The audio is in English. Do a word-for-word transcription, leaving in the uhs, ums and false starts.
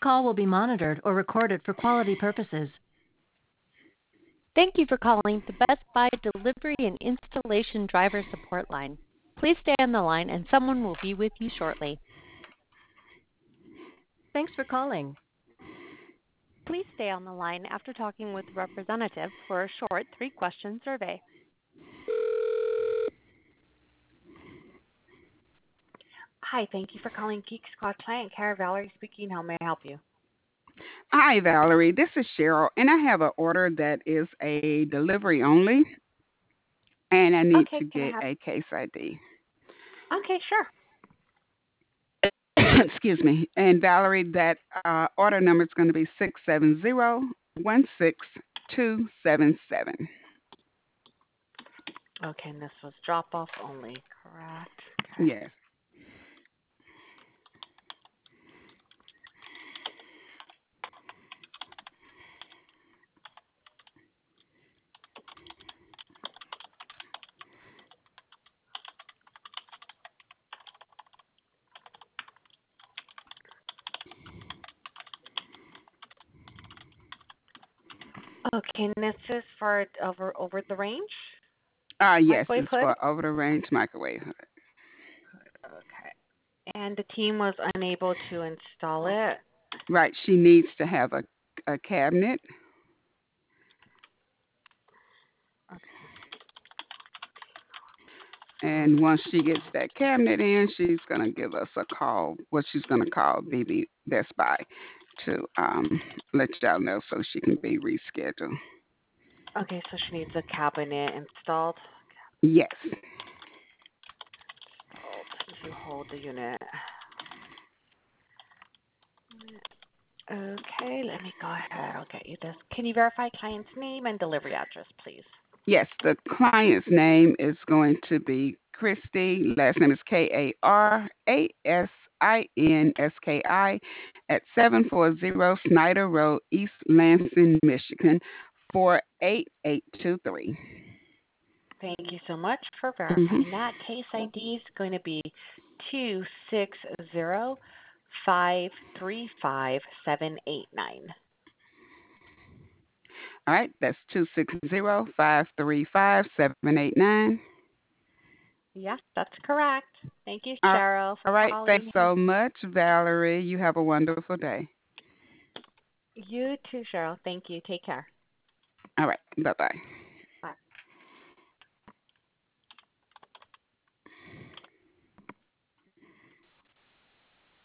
call will be monitored or recorded for quality purposes. Thank you for calling the Best Buy Delivery and Installation Driver Support Line. Please stay on the line and someone will be with you shortly. Thanks for calling. Please stay on the line after talking with a representative for a short three-question survey. Hi, thank you for calling Geek Squad Client Care. Valerie speaking. How may I help you? Hi, Valerie. This is Cheryl, and I have an order that is a delivery only, and I need Okay, to can I get have? a case I D. Okay, sure. Excuse me. And Valerie, that uh, order number is going to be six seven zero one six two seven seven. Okay, and this was drop-off only, correct? Okay. Yes. Okay, and this is for over over the range Uh, yes, microwave it's hood. for over the range microwave. Okay. And the team was unable to install it. Right. She needs to have a, a cabinet. Okay. And once she gets that cabinet in, she's going to give us a call. What she's going to call B B Best Buy to um, let y'all know so she can be rescheduled. Okay, so she needs a cabinet installed. Yes. Installed to hold the unit. Okay, let me go ahead. I'll get you this. Can you verify client's name and delivery address, please? Yes, the client's name is going to be Christy. Last name is K A R A S I N S K I at seven forty Snyder Road, East Lansing, Michigan, four eight eight two three. Thank you so much for Mm-hmm. verifying that. Case I D is going to be two six zero five three five seven eight nine. All right, that's two six zero five three five seven eight nine. Yes, that's correct. Thank you, All Cheryl, for right, thanks calling. so much, Valerie. You have a wonderful day. You too, Cheryl. Thank you. Take care. All right, bye bye.